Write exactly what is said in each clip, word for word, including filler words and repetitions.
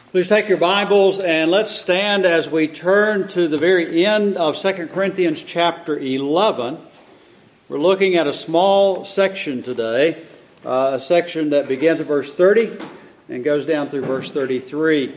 Please take your Bibles and let's stand as we turn to the very end of Second Corinthians chapter eleven. We're looking at a small section today, uh, a section that begins at verse thirty and goes down through verse thirty-three.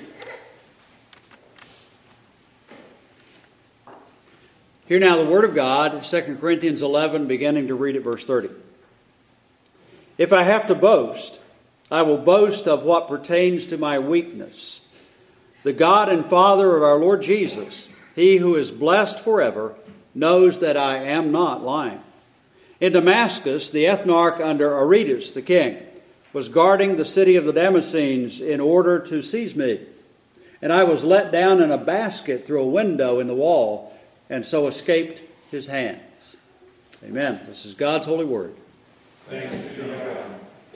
Hear now the Word of God, Second Corinthians eleven, beginning to read at verse thirty. If I have to boast, I will boast of what pertains to my weakness. The God and Father of our Lord Jesus, He who is blessed forever, knows that I am not lying. In Damascus, the ethnarch under Aretas the king was guarding the city of the Damascenes in order to seize me. And I was let down in a basket through a window in the wall, and so escaped his hands. Amen. This is God's holy word. Thanks be to God.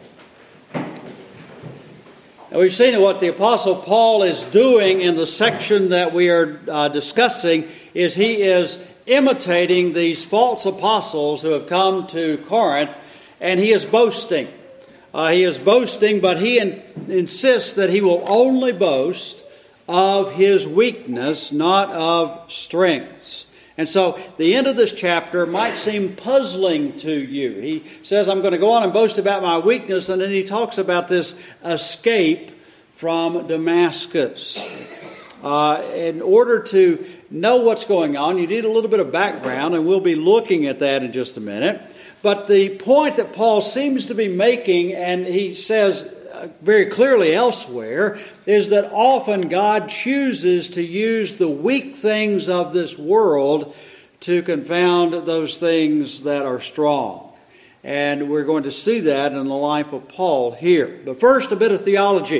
Now we've seen that what the Apostle Paul is doing in the section that we are uh, discussing is he is imitating these false apostles who have come to Corinth, and he is boasting. Uh, he is boasting, but he in, insists that he will only boast of his weakness, not of strengths. And so the end of this chapter might seem puzzling to you. He says, I'm going to go on and boast about my weakness, and then he talks about this escape from Damascus. Uh, in order to know what's going on, you need a little bit of background, and we'll be looking at that in just a minute. But the point that Paul seems to be making, and he says very clearly elsewhere, is that often God chooses to use the weak things of this world to confound those things that are strong. And we're going to see that in the life of Paul here. But first, a bit of theology.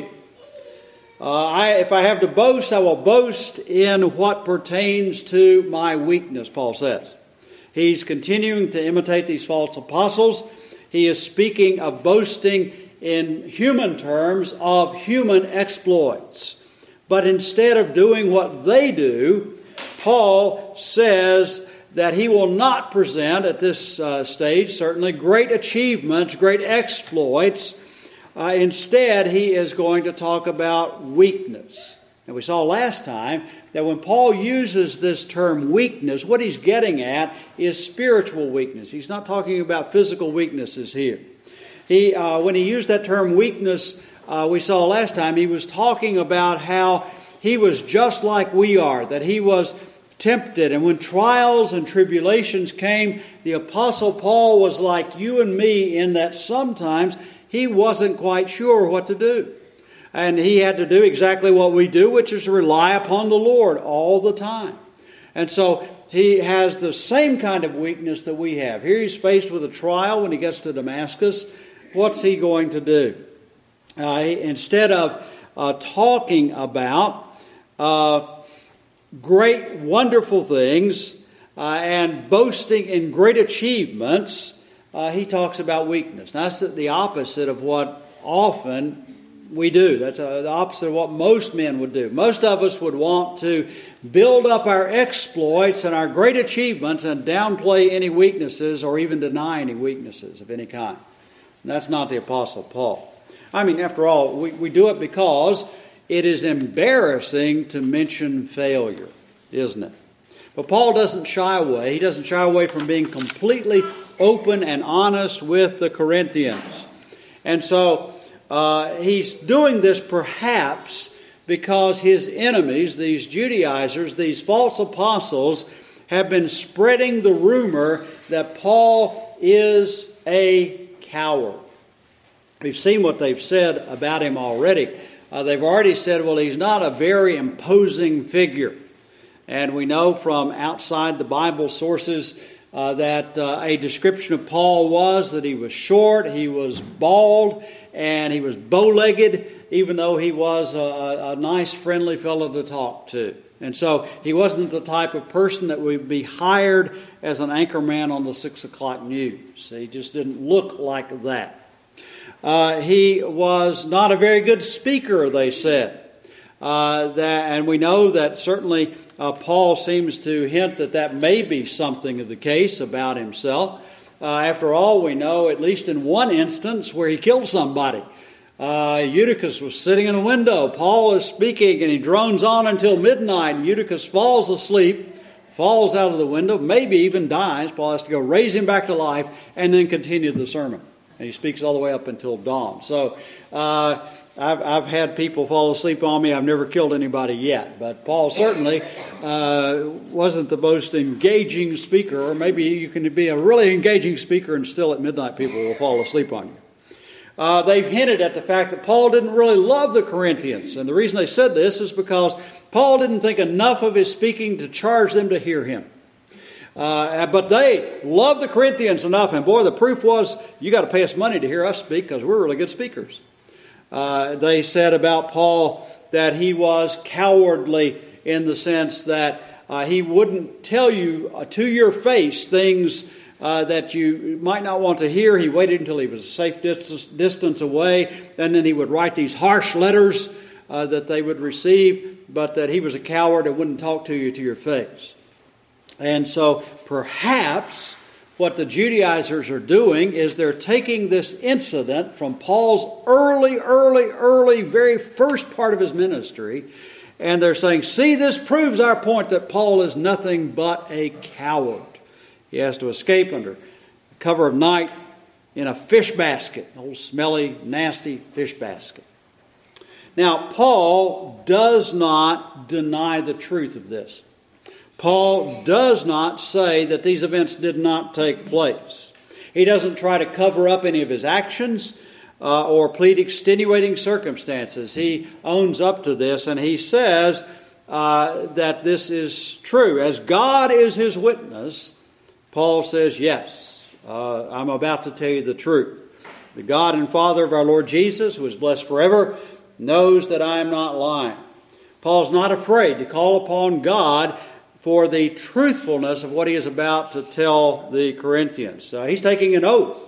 Uh, I, if I have to boast, I will boast in what pertains to my weakness, Paul says. He's continuing to imitate these false apostles. He is speaking of boasting in human terms of human exploits. But instead of doing what they do, Paul says that he will not present at this uh, stage, certainly, great achievements, great exploits. Uh, instead, he is going to talk about weakness. And we saw last time that when Paul uses this term weakness, what he's getting at is spiritual weakness. He's not talking about physical weaknesses here. He, uh, when he used that term weakness, uh, we saw last time, he was talking about how he was just like we are, that he was tempted. And when trials and tribulations came, the Apostle Paul was like you and me in that sometimes he wasn't quite sure what to do. And he had to do exactly what we do, which is rely upon the Lord all the time. And so he has the same kind of weakness that we have. Here he's faced with a trial when he gets to Damascus. What's he going to do? Uh, he, instead of uh, talking about uh, great, wonderful things uh, and boasting in great achievements, uh, he talks about weakness. Now, that's the opposite of what often we do. That's uh, the opposite of what most men would do. Most of us would want to build up our exploits and our great achievements and downplay any weaknesses or even deny any weaknesses of any kind. And that's not the Apostle Paul. I mean, after all, we, we do it because it is embarrassing to mention failure, isn't it? But Paul doesn't shy away. He doesn't shy away from being completely open and honest with the Corinthians. And so uh, he's doing this perhaps because his enemies, these Judaizers, these false apostles, have been spreading the rumor that Paul is a coward. We've seen what they've said about him already. Uh, they've already said, well, he's not a very imposing figure. And we know from outside the Bible sources uh, that uh, a description of Paul was that he was short, he was bald, and he was bow-legged, even though he was a, a nice, friendly fellow to talk to. And so he wasn't the type of person that would be hired as an anchorman on the six o'clock news. He just didn't look like that. Uh, he was not a very good speaker, they said. Uh, that, and we know that certainly uh, Paul seems to hint that that may be something of the case about himself. Uh, after all, we know, at least in one instance, where he killed somebody. Uh, Eutychus was sitting in a window. Paul is speaking, and he drones on until midnight. And Eutychus falls asleep, falls out of the window, maybe even dies. Paul has to go raise him back to life, and then continue the sermon. And he speaks all the way up until dawn. So uh, I've, I've had people fall asleep on me. I've never killed anybody yet. But Paul certainly uh, wasn't the most engaging speaker. Or maybe you can be a really engaging speaker and still at midnight people will fall asleep on you. Uh, they've hinted at the fact that Paul didn't really love the Corinthians. And the reason they said this is because Paul didn't think enough of his speaking to charge them to hear him. Uh, but they loved the Corinthians enough, and boy, the proof was, you got to pay us money to hear us speak because we're really good speakers. Uh, they said about Paul that he was cowardly in the sense that uh, he wouldn't tell you uh, to your face things uh, that you might not want to hear. He waited until he was a safe distance, distance away, and then he would write these harsh letters uh, that they would receive, but that he was a coward and wouldn't talk to you to your face. And so perhaps what the Judaizers are doing is they're taking this incident from Paul's early, early, early, very first part of his ministry, and they're saying, see, this proves our point that Paul is nothing but a coward. He has to escape under cover of night in a fish basket, an old smelly, nasty fish basket. Now, Paul does not deny the truth of this. Paul does not say that these events did not take place. He doesn't try to cover up any of his actions uh, or plead extenuating circumstances. He owns up to this, and he says uh, that this is true. As God is his witness, Paul says, yes, uh, I'm about to tell you the truth. The God and Father of our Lord Jesus, who is blessed forever, knows that I am not lying. Paul's not afraid to call upon God for the truthfulness of what he is about to tell the Corinthians. Uh, he's taking an oath.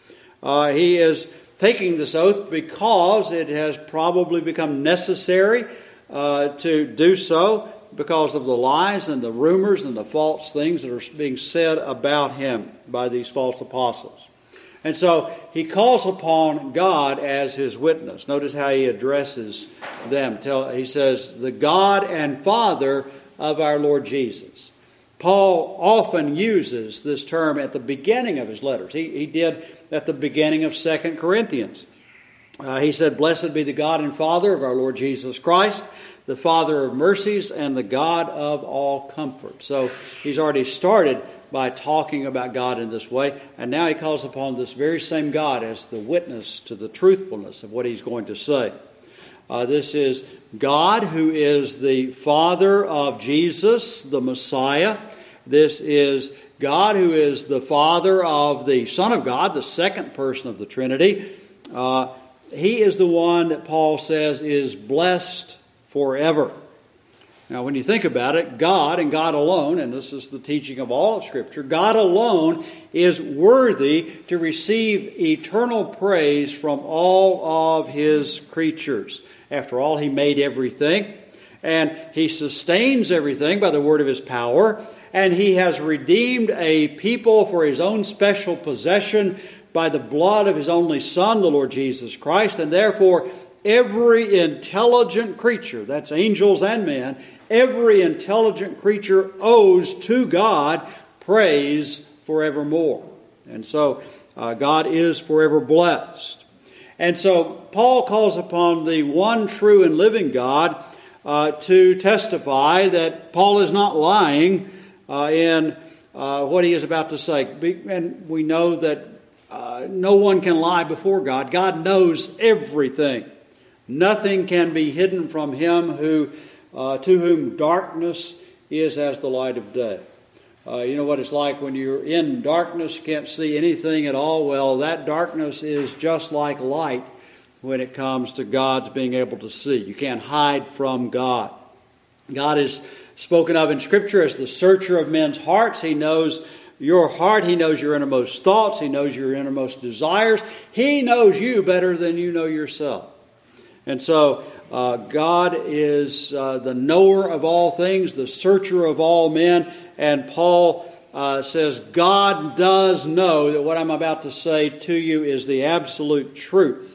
Uh, he is taking this oath because it has probably become necessary uh, to do so because of the lies and the rumors and the false things that are being said about him by these false apostles. And so he calls upon God as his witness. Notice how he addresses them. Tell, he says, the God and Father of our Lord Jesus. Paul often uses this term at the beginning of his letters. He, he did at the beginning of Second Corinthians. Uh, he said, blessed be the God and Father of our Lord Jesus Christ, the Father of mercies and the God of all comfort. So he's already started by talking about God in this way, and now he calls upon this very same God as the witness to the truthfulness of what he's going to say. Uh, this is God, who is the Father of Jesus, the Messiah. This is God, who is the Father of the Son of God, the second person of the Trinity. Uh, he is the one that Paul says is blessed forever. Now, when you think about it, God and God alone, and this is the teaching of all of Scripture, God alone is worthy to receive eternal praise from all of his creatures. After all, he made everything, and he sustains everything by the word of his power, and he has redeemed a people for his own special possession by the blood of his only Son, the Lord Jesus Christ, and therefore every intelligent creature, that's angels and men, every intelligent creature owes to God praise forevermore. And so uh, God is forever blessed. And so Paul calls upon the one true and living God uh, to testify that Paul is not lying uh, in uh, what he is about to say. And we know that uh, no one can lie before God. God knows everything. Nothing can be hidden from him who, uh, to whom darkness is as the light of day. Uh, you know what it's like when you're in darkness, you can't see anything at all. Well, that darkness is just like light when it comes to God's being able to see. You can't hide from God. God is spoken of in Scripture as the searcher of men's hearts. He knows your heart. He knows your innermost thoughts. He knows your innermost desires. He knows you better than you know yourself. And so uh, God is uh, the knower of all things, the searcher of all men. And Paul uh, says, God does know that what I'm about to say to you is the absolute truth.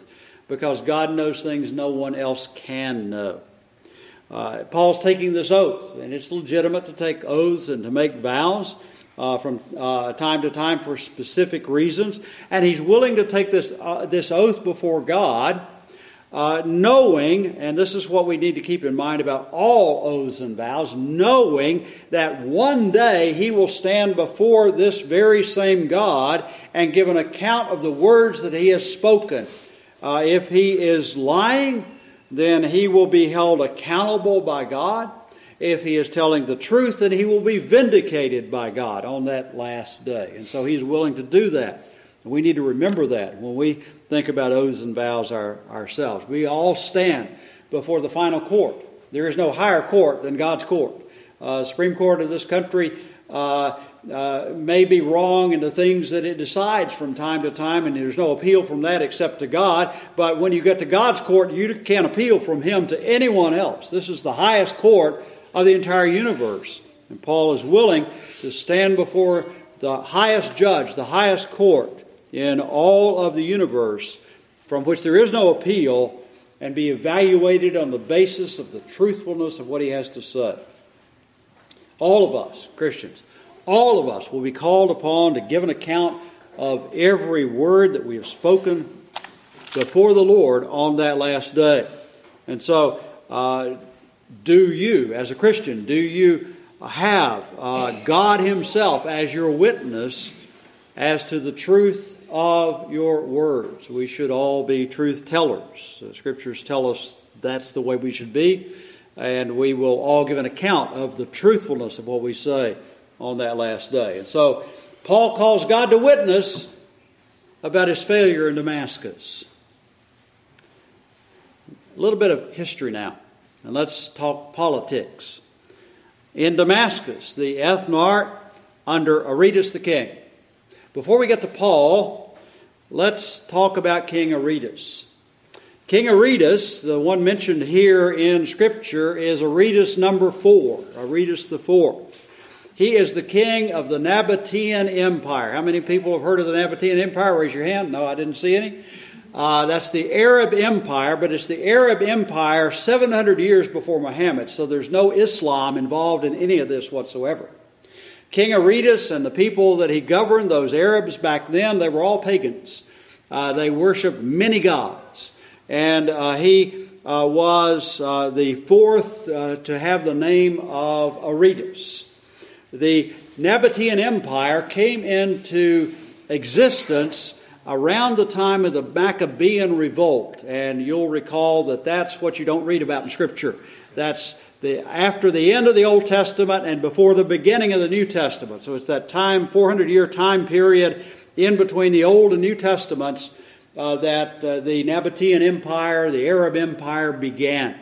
because God knows things no one else can know. Uh, Paul's taking this oath, and it's legitimate to take oaths and to make vows uh, from uh, time to time for specific reasons. And he's willing to take this uh, this oath before God, uh, knowing, and this is what we need to keep in mind about all oaths and vows, knowing that one day he will stand before this very same God and give an account of the words that he has spoken. Uh, if he is lying, then he will be held accountable by God. If he is telling the truth, then he will be vindicated by God on that last day. And so he's willing to do that. We need to remember that when we think about oaths and vows our, ourselves. We all stand before the final court. There is no higher court than God's court. Uh, Supreme Court of this country uh, uh, may be wrong in the things that it decides from time to time, and there's no appeal from that except to God. But when you get to God's court, you can't appeal from Him to anyone else. This is the highest court of the entire universe. And Paul is willing to stand before the highest judge, the highest court in all of the universe, from which there is no appeal, and be evaluated on the basis of the truthfulness of what he has to say. All of us, Christians, all of us will be called upon to give an account of every word that we have spoken before the Lord on that last day. And so, uh, do you, as a Christian, do you have uh, God Himself as your witness as to the truth of your words? We should all be truth tellers. The Scriptures tell us that's the way we should be, and we will all give an account of the truthfulness of what we say on that last day. And so Paul calls God to witness about his failure in Damascus. A little bit of history now, and let's talk politics. In Damascus, the ethnarch under Aretas the king. Before we get to Paul, let's talk about King Aretas. King Aretas, the one mentioned here in Scripture, is Aretas number four, Aretas the fourth. He is the king of the Nabatean Empire. How many people have heard of the Nabatean Empire? Raise your hand. No, I didn't see any. Uh, that's the Arab Empire, but it's the Arab Empire seven hundred years before Muhammad, so there's no Islam involved in any of this whatsoever. King Aretas and the people that he governed, those Arabs back then, they were all pagans. Uh, they worshiped many gods. And uh, he uh, was uh, the fourth uh, to have the name of Aretas. The Nabatean Empire came into existence around the time of the Maccabean revolt. And you'll recall that that's what you don't read about in Scripture. That's the after the end of the Old Testament and before the beginning of the New Testament. So it's that time, four hundred year time period in between the Old and New Testaments uh, that uh, the Nabatean Empire, the Arab Empire began.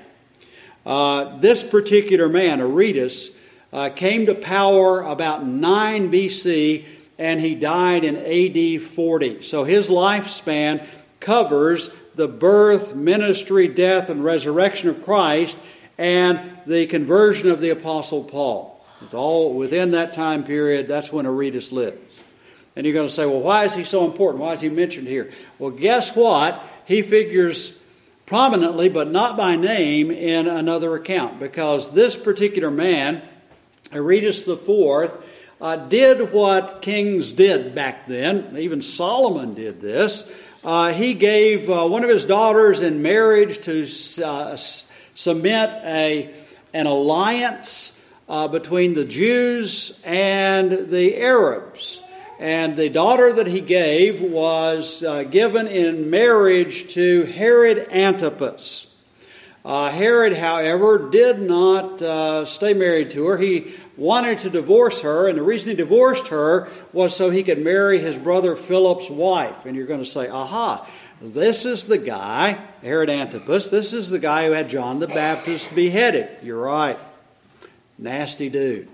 Uh, this particular man, Aretas, uh, came to power about nine B C, and he died in A D forty. So his lifespan covers the birth, ministry, death, and resurrection of Christ and the conversion of the Apostle Paul. It's all within that time period. That's when Aretas lives. And you're going to say, well, why is he so important? Why is he mentioned here? Well, guess what? He figures prominently, but not by name, in another account. Because this particular man, Aretas the fourth, uh, did what kings did back then. Even Solomon did this. Uh, he gave uh, one of his daughters in marriage to uh, cement a, an alliance uh, between the Jews and the Arabs. And the daughter that he gave was uh, given in marriage to Herod Antipas. Uh, Herod, however, did not uh, stay married to her. He wanted to divorce her, and the reason he divorced her was so he could marry his brother Philip's wife. And you're going to say, aha, this is the guy, Herod Antipas, this is the guy who had John the Baptist beheaded. You're right. Nasty dude.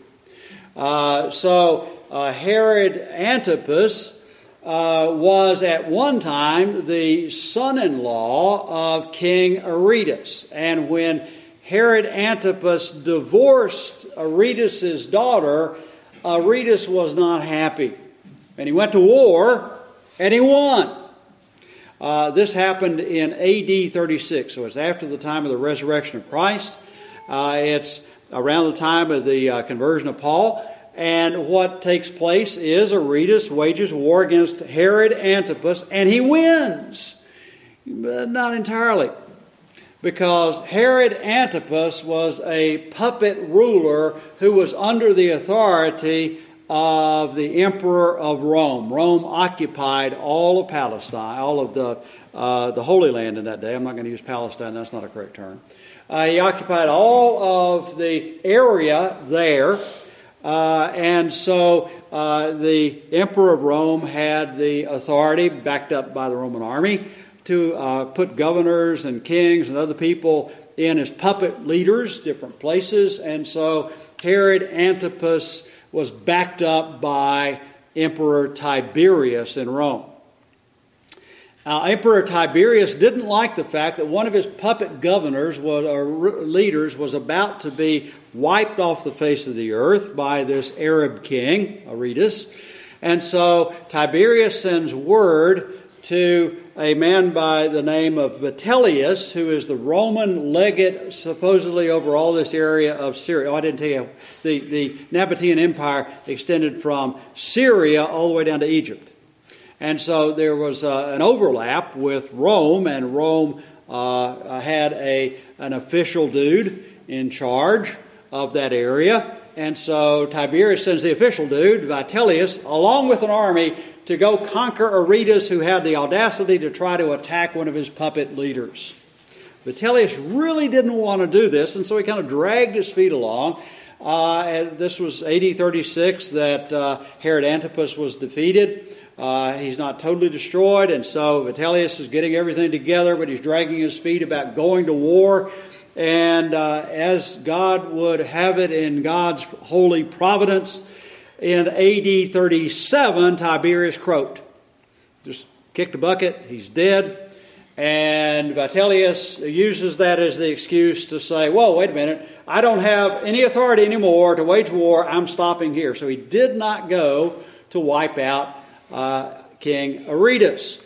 Uh, so uh, Herod Antipas uh, was at one time the son-in-law of King Aretas. And when Herod Antipas divorced Aretas' daughter, Aretas was not happy. And he went to war, and he won. Uh, this happened in A D thirty-six, so it's after the time of the resurrection of Christ. Uh, it's around the time of the uh, conversion of Paul. And what takes place is Aretas wages war against Herod Antipas, and he wins. But not entirely. Because Herod Antipas was a puppet ruler who was under the authority of the emperor of Rome. Rome occupied all of Palestine, all of the uh, the Holy Land in that day. I'm not going to use Palestine, that's not a correct term. Uh, he occupied all of the area there, uh, and so uh, the emperor of Rome had the authority, backed up by the Roman army, to uh, put governors and kings and other people in as puppet leaders, different places, and so Herod Antipas was backed up by Emperor Tiberius in Rome. Now, Emperor Tiberius didn't like the fact that one of his puppet governors was, or leaders was about to be wiped off the face of the earth by this Arab king, Aretas. And so Tiberius sends word to a man by the name of Vitellius, who is the Roman legate supposedly over all this area of Syria. Oh, I didn't tell you, the, the Nabatean Empire extended from Syria all the way down to Egypt. And so there was uh, an overlap with Rome, and Rome uh, had a an official dude in charge of that area. And so Tiberius sends the official dude, Vitellius, along with an army to go conquer Aretas, who had the audacity to try to attack one of his puppet leaders. Vitellius really didn't want to do this, and so he kind of dragged his feet along. Uh, and this was A D thirty-six that uh, Herod Antipas was defeated. Uh, he's not totally destroyed, and so Vitellius is getting everything together, but he's dragging his feet about going to war. And uh, as God would have it in God's holy providence, in A D thirty-seven, Tiberius croaked. Just kicked a bucket, he's dead. And Vitellius uses that as the excuse to say, whoa, wait a minute, I don't have any authority anymore to wage war, I'm stopping here. So he did not go to wipe out uh, King Aretas.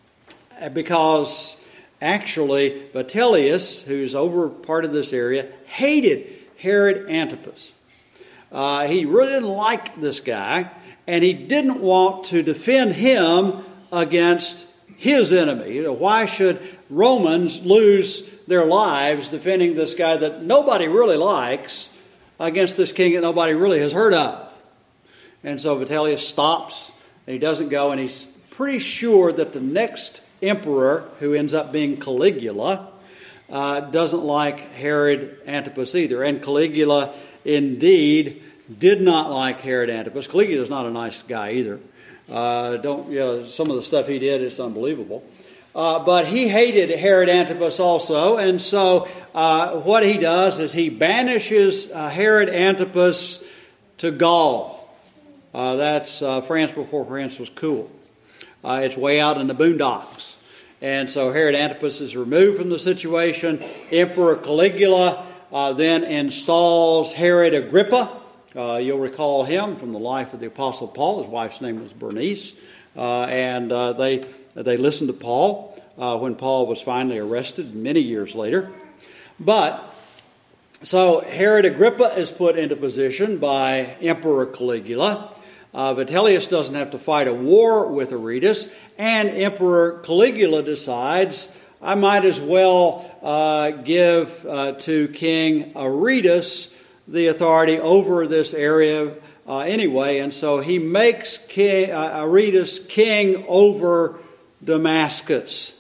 Because actually, Vitellius, who's over part of this area, hated Herod Antipas. Uh, he really didn't like this guy, and he didn't want to defend him against his enemy. You know, why should Romans lose their lives defending this guy that nobody really likes against this king that nobody really has heard of? And so Vitellius stops, and he doesn't go, and he's pretty sure that the next emperor, who ends up being Caligula, uh, doesn't like Herod Antipas either. And Caligula indeed did not like Herod Antipas. Caligula is not a nice guy either. Uh, don't you know, some of the stuff he did is unbelievable. Uh, but he hated Herod Antipas also, and so uh, what he does is he banishes uh, Herod Antipas to Gaul. Uh, that's uh, France before France was cool. Uh, it's way out in the boondocks. And so Herod Antipas is removed from the situation. Emperor Caligula Uh, then installs Herod Agrippa. Uh, you'll recall him from the life of the Apostle Paul. His wife's name was Bernice. Uh, and uh, they they listened to Paul uh, when Paul was finally arrested many years later. But, so Herod Agrippa is put into position by Emperor Caligula. Uh, Vitellius doesn't have to fight a war with Aretas. And Emperor Caligula decides, I might as well uh, give uh, to King Aretas the authority over this area uh, anyway. And so he makes king, uh, Aretas king over Damascus.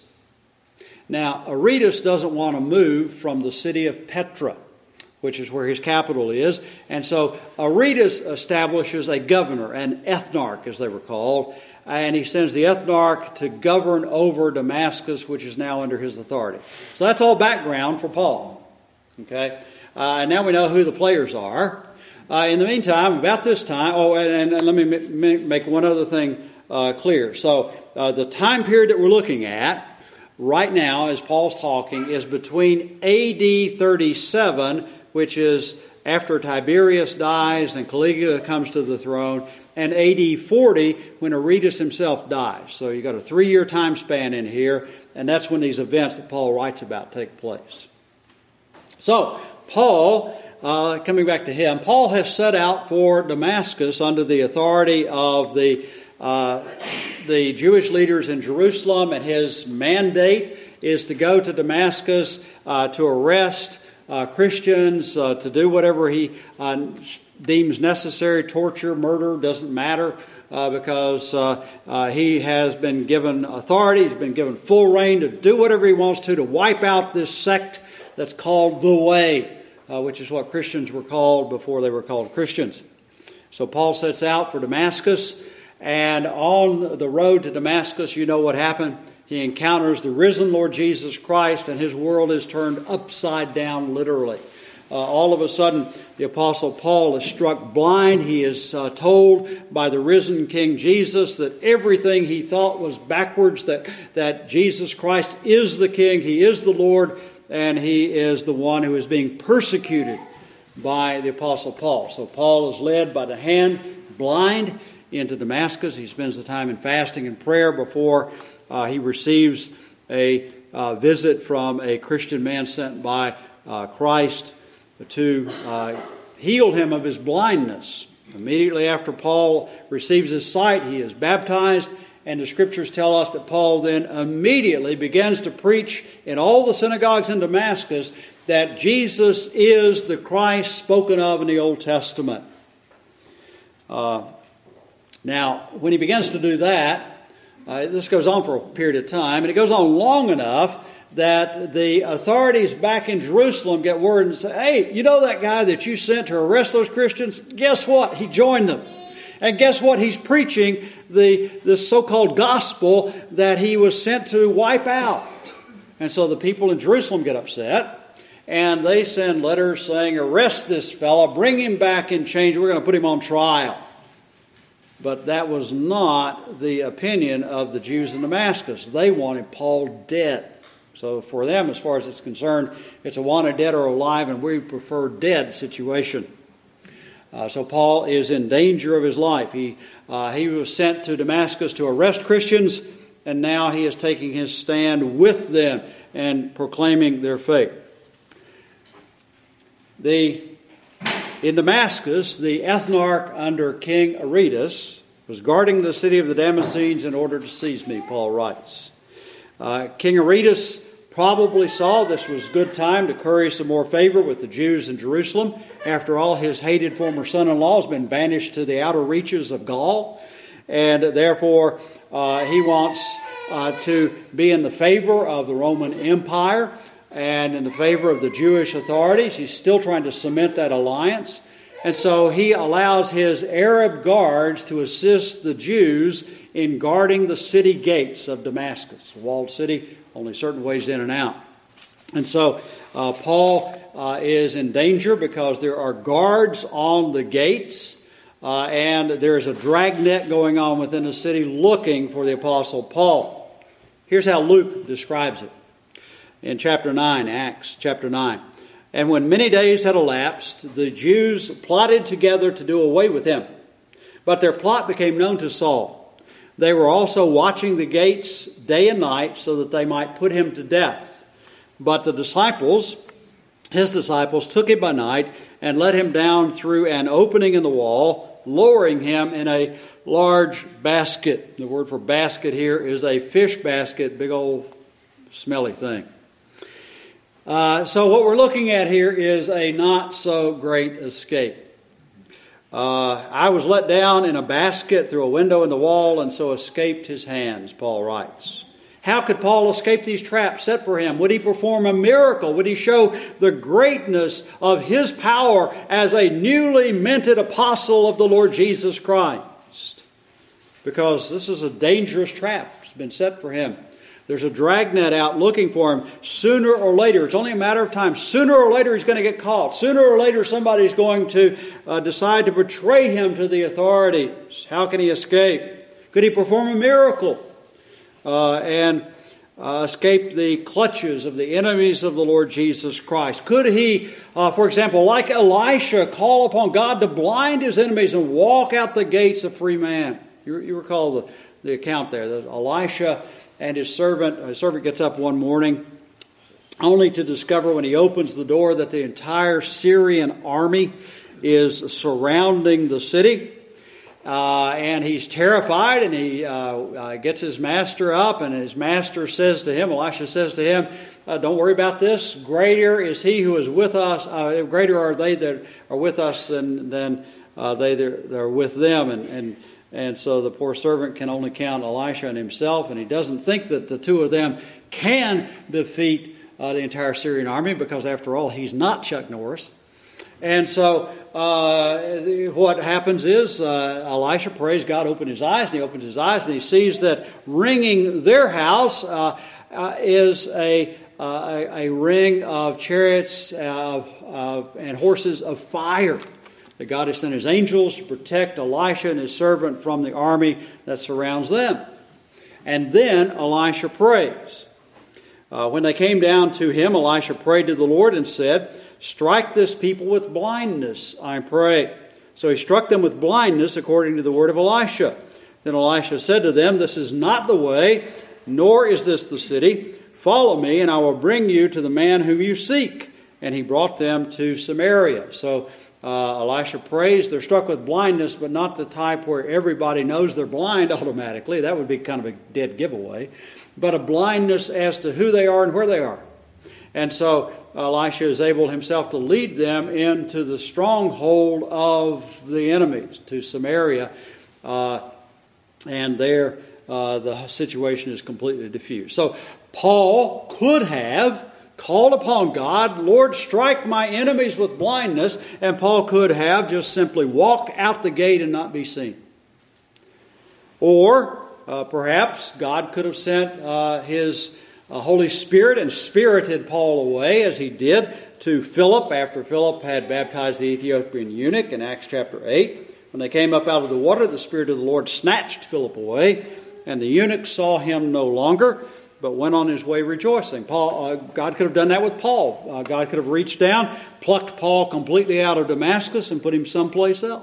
Now, Aretas doesn't want to move from the city of Petra, which is where his capital is. And so Aretas establishes a governor, an ethnarch as they were called, and he sends the ethnarch to govern over Damascus, which is now under his authority. So that's all background for Paul. Okay, uh, and now we know who the players are. Uh, in the meantime, about this time, oh, and, and let me m- make one other thing uh, clear. So uh, the time period that we're looking at right now, as Paul's talking, is between A D thirty-seven, which is after Tiberius dies and Caligula comes to the throne, and A D forty when Aretas himself dies. So you've got a three-year time span in here, and that's when these events that Paul writes about take place. So, Paul, uh, coming back to him, Paul has set out for Damascus under the authority of the uh, the Jewish leaders in Jerusalem, and his mandate is to go to Damascus uh, to arrest uh, Christians, uh, to do whatever he uh, deems necessary, torture, murder, doesn't matter, uh, because uh, uh, he has been given authority, he's been given full reign to do whatever he wants to, to wipe out this sect that's called the Way, uh, which is what Christians were called before they were called Christians. So Paul sets out for Damascus, and on the road to Damascus, you know what happened. He encounters the risen Lord Jesus Christ, and his world is turned upside down, literally. Uh, all of a sudden, the Apostle Paul is struck blind. He is uh, told by the risen King Jesus that everything he thought was backwards, that, that Jesus Christ is the King, he is the Lord, and he is the one who is being persecuted by the Apostle Paul. So Paul is led by the hand, blind, into Damascus. He spends the time in fasting and prayer before uh, he receives a uh, visit from a Christian man sent by uh, Christ to uh, heal him of his blindness. Immediately after Paul receives his sight, he is baptized, and the Scriptures tell us that Paul then immediately begins to preach in all the synagogues in Damascus that Jesus is the Christ spoken of in the Old Testament. Uh, now, when he begins to do that, uh, this goes on for a period of time, and it goes on long enough that the authorities back in Jerusalem get word and say, hey, you know that guy that you sent to arrest those Christians? Guess what? He joined them. And guess what? He's preaching the, the so-called gospel that he was sent to wipe out. And so the people in Jerusalem get upset, and they send letters saying, arrest this fellow, bring him back in chains, we're going to put him on trial. But that was not the opinion of the Jews in Damascus. They wanted Paul dead. So for them, as far as it's concerned, it's a wanted dead or alive, and we prefer dead situation. Uh, so Paul is in danger of his life. He uh, he was sent to Damascus to arrest Christians, and now he is taking his stand with them and proclaiming their faith. The in Damascus, the ethnarch under King Aretas was guarding the city of the Damascenes in order to seize me, Paul writes. Uh, King Aretas probably saw this was good time to curry some more favor with the Jews in Jerusalem. After all, his hated former son-in-law has been banished to the outer reaches of Gaul, and therefore uh, he wants uh, to be in the favor of the Roman Empire and in the favor of the Jewish authorities. He's still trying to cement that alliance. And so he allows his Arab guards to assist the Jews in guarding the city gates of Damascus. A walled city, only certain ways in and out. And so uh, Paul uh, is in danger because there are guards on the gates, uh, and there is a dragnet going on within the city looking for the Apostle Paul. Here's how Luke describes it. In chapter nine, Acts chapter nine. And when many days had elapsed, the Jews plotted together to do away with him. But their plot became known to Saul. They were also watching the gates day and night so that they might put him to death. But the disciples, his disciples, took him by night and let him down through an opening in the wall, lowering him in a large basket. The word for basket here is a fish basket, big old smelly thing. Uh, so what we're looking at here is a not so great escape. Uh, I was let down in a basket through a window in the wall and so escaped his hands, Paul writes. How could Paul escape these traps set for him? Would he perform a miracle? Would he show the greatness of his power as a newly minted apostle of the Lord Jesus Christ? Because this is a dangerous trap that's been set for him. There's a dragnet out looking for him. Sooner or later, it's only a matter of time. Sooner or later, he's going to get caught. Sooner or later, somebody's going to uh, decide to betray him to the authorities. How can he escape? Could he perform a miracle? Uh, and uh, escape the clutches of the enemies of the Lord Jesus Christ? Could he, uh, for example, like Elisha, call upon God to blind his enemies and walk out the gates a free man? You, you recall the, the account there that Elisha and his servant, his servant gets up one morning only to discover when he opens the door that the entire Syrian army is surrounding the city. Uh, and he's terrified, and he uh, uh, gets his master up, and his master says to him, Elisha says to him, uh, don't worry about this. Greater is he who is with us, uh, greater are they that are with us than, than uh, they that are with them. And, and, and so the poor servant can only count Elisha and himself, and he doesn't think that the two of them can defeat uh, the entire Syrian army, because after all, he's not Chuck Norris. And so uh, what happens is uh, Elisha prays God open his eyes, and he opens his eyes and he sees that ringing their house uh, uh, is a, uh, a a ring of chariots uh, uh, and horses of fire. That God has sent his angels to protect Elisha and his servant from the army that surrounds them. And then Elisha prays. Uh, when they came down to him, Elisha prayed to the Lord and said, strike this people with blindness, I pray. So he struck them with blindness according to the word of Elisha. Then Elisha said to them, this is not the way, nor is this the city. Follow me, and I will bring you to the man whom you seek. And he brought them to Samaria. So uh, Elisha prays. They're struck with blindness, but not the type where everybody knows they're blind automatically. That would be kind of a dead giveaway. But a blindness as to who they are and where they are. And so Elisha is able himself to lead them into the stronghold of the enemies, to Samaria. Uh, and there uh, the situation is completely diffused. So Paul could have called upon God, Lord, strike my enemies with blindness. And Paul could have just simply walked out the gate and not be seen. Or uh, perhaps God could have sent uh, his Uh, Holy Spirit and spirited Paul away, as he did to Philip after Philip had baptized the Ethiopian eunuch in Acts chapter eight. When they came up out of the water, the Spirit of the Lord snatched Philip away, and the eunuch saw him no longer, but went on his way rejoicing. Paul, uh, God could have done that with Paul. Uh, God could have reached down, plucked Paul completely out of Damascus, and put him someplace else.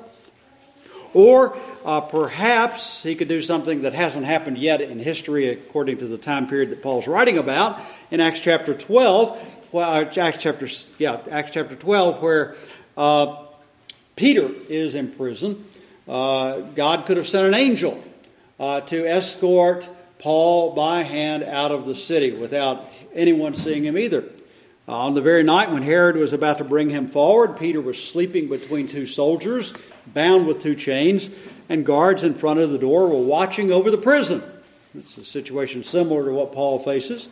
Or uh, perhaps he could do something that hasn't happened yet in history according to the time period that Paul's writing about in Acts chapter twelve. Well, Acts chapter yeah, Acts chapter twelve, where uh, Peter is in prison. Uh, God could have sent an angel uh, to escort Paul by hand out of the city without anyone seeing him either. Uh, on the very night when Herod was about to bring him forward, Peter was sleeping between two soldiers, bound with two chains, and guards in front of the door were watching over the prison. It's a situation similar to what Paul faces.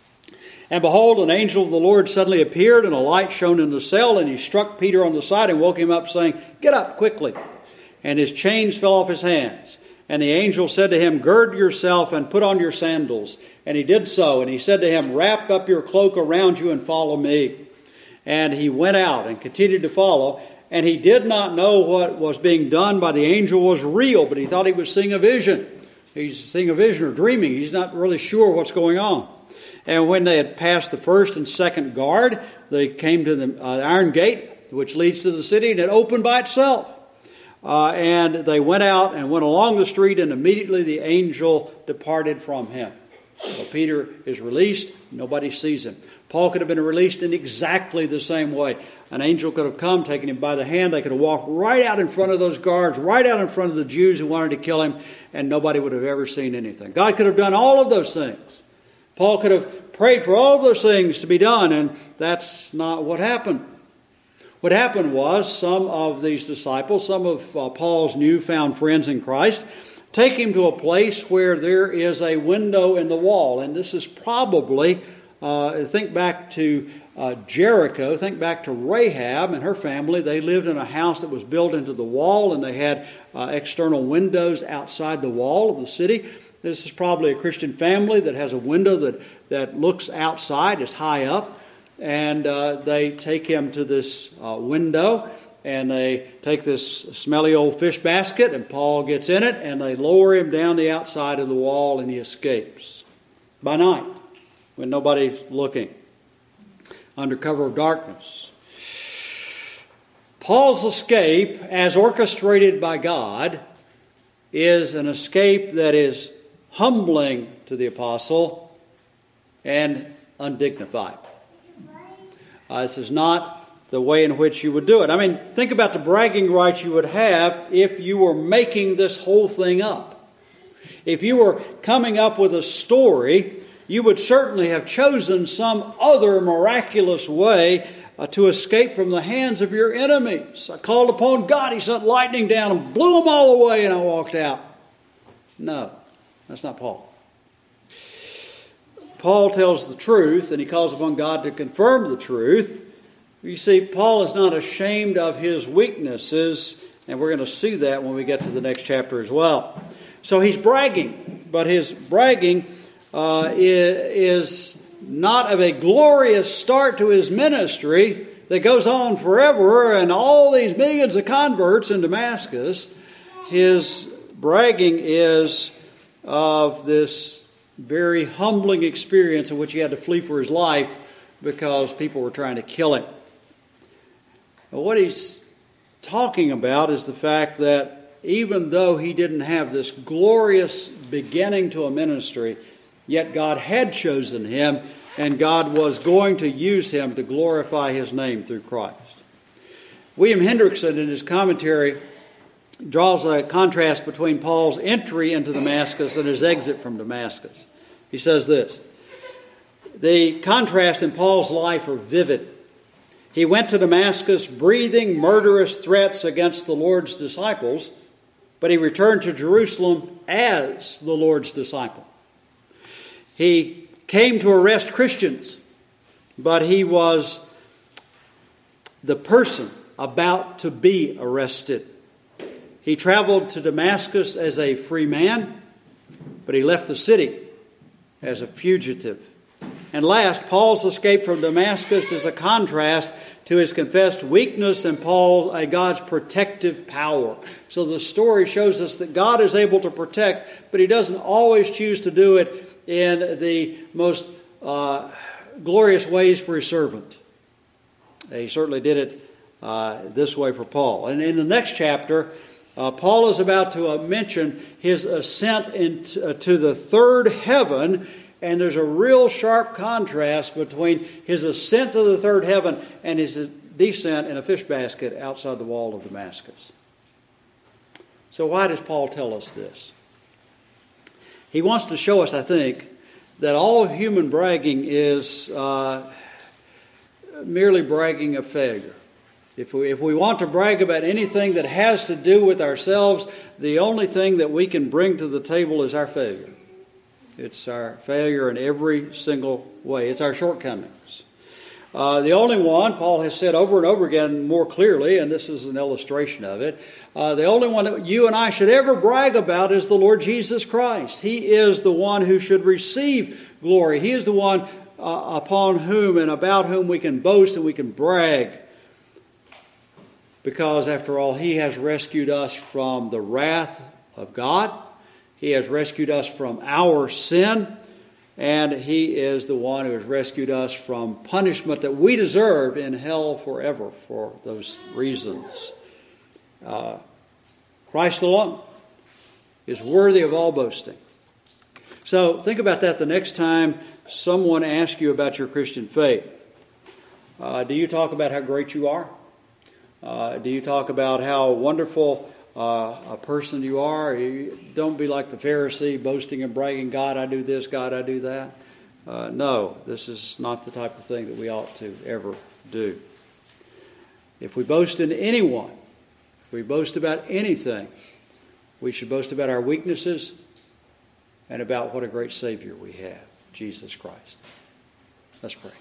And behold, an angel of the Lord suddenly appeared, and a light shone in the cell, and he struck Peter on the side and woke him up, saying, get up quickly. And his chains fell off his hands. And the angel said to him, gird yourself and put on your sandals. And he did so. And he said to him, wrap up your cloak around you and follow me. And he went out and continued to follow. And he did not know what was being done by the angel was real, but he thought he was seeing a vision. He's seeing a vision or dreaming. He's not really sure what's going on. And when they had passed the first and second guard, they came to the uh, iron gate, which leads to the city, and it opened by itself. Uh, and they went out and went along the street, and immediately the angel departed from him. So Peter is released. Nobody sees him. Paul could have been released in exactly the same way. An angel could have come, taken him by the hand. They could have walked right out in front of those guards, right out in front of the Jews who wanted to kill him, and nobody would have ever seen anything. God could have done all of those things. Paul could have prayed for all of those things to be done, and that's not what happened. What happened was some of these disciples, some of uh, Paul's newfound friends in Christ, take him to a place where there is a window in the wall. And this is probably, uh, think back to uh, Jericho, think back to Rahab and her family. They lived in a house that was built into the wall, and they had uh, external windows outside the wall of the city. This is probably a Christian family that has a window that, that looks outside, it's high up. And uh, they take him to this uh, window, and they take this smelly old fish basket, and Paul gets in it, and they lower him down the outside of the wall, and he escapes by night. when nobody's looking, under cover of darkness. Paul's escape, as orchestrated by God, is an escape that is humbling to the apostle and undignified. Uh, this is not the way in which you would do it. I mean, think about the bragging rights you would have if you were making this whole thing up. If you were coming up with a story, you would certainly have chosen some other miraculous way uh, to escape from the hands of your enemies. I called upon God, He sent lightning down and blew them all away, and I walked out. No, that's not Paul. Paul tells the truth, and he calls upon God to confirm the truth. You see, Paul is not ashamed of his weaknesses, and we're going to see that when we get to the next chapter as well. So he's bragging, but his bragging uh, is not of a glorious start to his ministry that goes on forever and all these millions of converts in Damascus. His bragging is of this very humbling experience in which he had to flee for his life because people were trying to kill him. But what he's talking about is the fact that even though he didn't have this glorious beginning to a ministry, yet God had chosen him, and God was going to use him to glorify His name through Christ. William Hendrickson, in his commentary, draws a contrast between Paul's entry into Damascus and his exit from Damascus. He says this: the contrast in Paul's life are vivid. He went to Damascus breathing murderous threats against the Lord's disciples, but he returned to Jerusalem as the Lord's disciple. He came to arrest Christians, but he was the person about to be arrested. He traveled to Damascus as a free man, but he left the city as a fugitive. And last, Paul's escape from Damascus is a contrast to his confessed weakness and Paul, uh, God's protective power. So the story shows us that God is able to protect, but He doesn't always choose to do it in the most uh, glorious ways for His servant. He certainly did it uh, this way for Paul. And in the next chapter, uh, Paul is about to uh, mention his ascent into uh, to the third heaven. And there's a real sharp contrast between his ascent to the third heaven and his descent in a fish basket outside the wall of Damascus. So why does Paul tell us this? He wants to show us, I think, that all human bragging is uh, merely bragging of failure. If we, if we want to brag about anything that has to do with ourselves, the only thing that we can bring to the table is our failure. It's our failure in every single way. It's our shortcomings. Uh, the only one, Paul has said over and over again more clearly, and this is an illustration of it, uh, the only one that you and I should ever brag about is the Lord Jesus Christ. He is the one who should receive glory. He is the one uh, upon whom and about whom we can boast and we can brag. Because after all, He has rescued us from the wrath of God. He has rescued us from our sin, and He is the one who has rescued us from punishment that we deserve in hell forever for those reasons. Uh, Christ alone is worthy of all boasting. So think about that the next time someone asks you about your Christian faith. Uh, do you talk about how great you are? Uh, do you talk about how wonderful Uh, a person you are? You don't be like the Pharisee, boasting and bragging, God, I do this, God, I do that. Uh, no, this is not the type of thing that we ought to ever do. If we boast in anyone, if we boast about anything, we should boast about our weaknesses and about what a great Savior we have, Jesus Christ. Let's pray.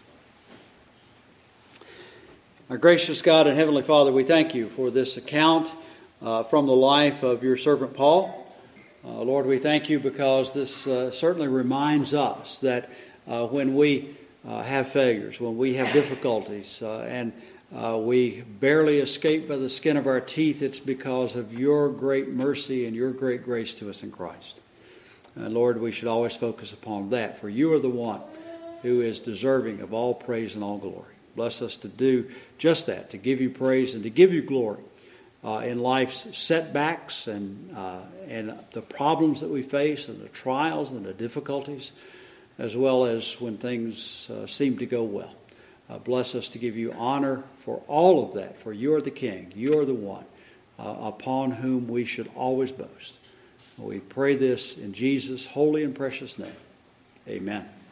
Our gracious God and Heavenly Father, we thank You for this account Uh, from the life of Your servant Paul. Uh, Lord, we thank You because this uh, certainly reminds us that uh, when we uh, have failures, when we have difficulties, uh, and uh, we barely escape by the skin of our teeth, it's because of Your great mercy and Your great grace to us in Christ. And Lord, we should always focus upon that, for You are the one who is deserving of all praise and all glory. Bless us to do just that, to give you praise and to give you glory uh, in life's setbacks and uh, and the problems that we face and the trials and the difficulties, as well as when things uh, seem to go well. Uh, bless us to give you honor for all of that, for you are the King, you are the one uh, upon whom we should always boast. We pray this in Jesus' holy and precious name. Amen.